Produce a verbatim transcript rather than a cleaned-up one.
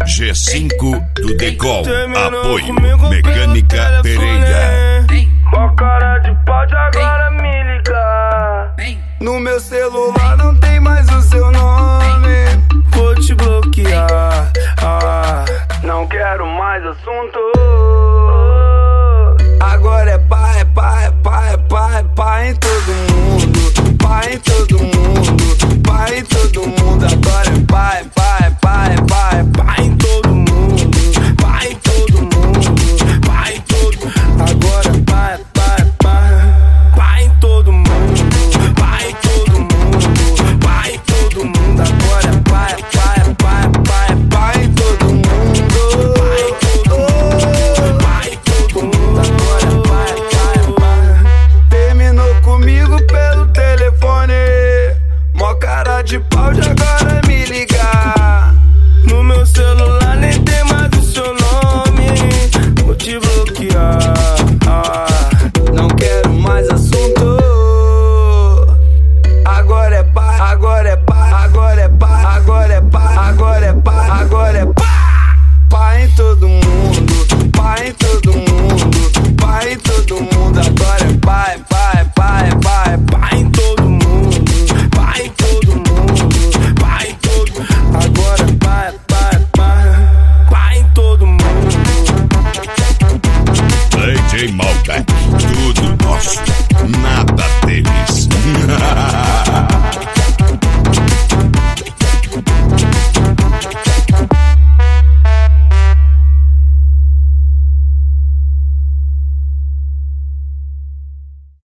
G cinco do Decol. Apoio Mecânica Pereira. Ó cara de pau de agora me ligar. No meu celular não tem mais o seu nome. Vou te bloquear. Ah, não quero mais assunto. Agora é pá, é pá, é pá, é pá, é pá em todo mundo. Pá em todo mundo. Pá em todo mundo. Agora é pá, é pá, é pá, é pá, é pá em todo mundo. Pá em todo mundo. Pá em todo. Agora é pá, é pá, é pá. Pá em todo mundo. Pá em todo mundo. Pá em todo mundo. Agora é pá, é pá, é pá, é pá, é pá em todo mundo. Pá em todo mundo. Pá em todo mundo. Agora é pá, é pá, é pá. Terminou comigo pelo telefone. Mó cara de pau de